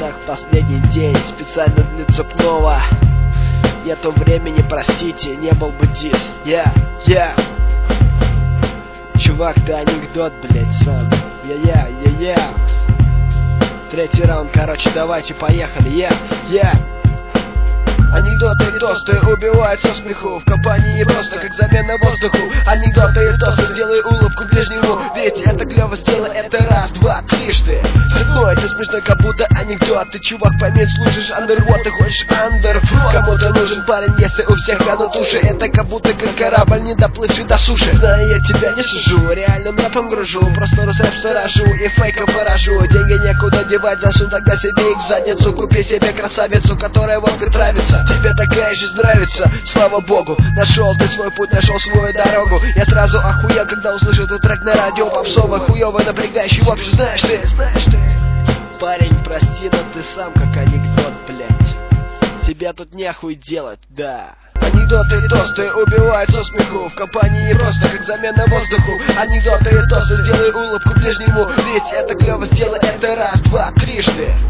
часах последний день, специально для цепного. Нету времени, простите, не был бы дис. Чувак, ты анекдот, блять, сон. Третий раунд, короче, давайте, поехали. Анекдоты и тосты убивают со смеху. В компании просто как замена воздуху. Анекдоты и тосты, сделай улыбку ближнему. Ведь это клево, сделай это раз, два, трижды. Смешно, это смешно, как будто анекдот. Ты, чувак, пойми, слушаешь андервод, ты хочешь андерфрот. Кому-то нужен парень, если у всех канут уши. Это как будто как корабль, не доплывший до суши. Знаю, я тебя не сужу, реальным рэпом гружу. Просто рэп сторожу и фейком выражу. Деньги некуда девать, засунь тогда себе их в задницу. Купи себе красавицу, которая водкой травится. Тебе такая жизнь нравится, слава богу. Нашел ты свой путь, нашел свою дорогу. Я сразу охуел, когда услышал этот трек на радио. Попсовый, хуёвый, напрягающий. В общем, знаешь ты. Парень, прости, но ты сам как анекдот, блять. Тебе тут нехуй делать, да. Анекдоты и тосты убивают со смеху. В компании просто как замена воздуху. Анекдоты и тосты, сделай улыбку ближнему. Ведь это клево, сделай это раз, два, трижды.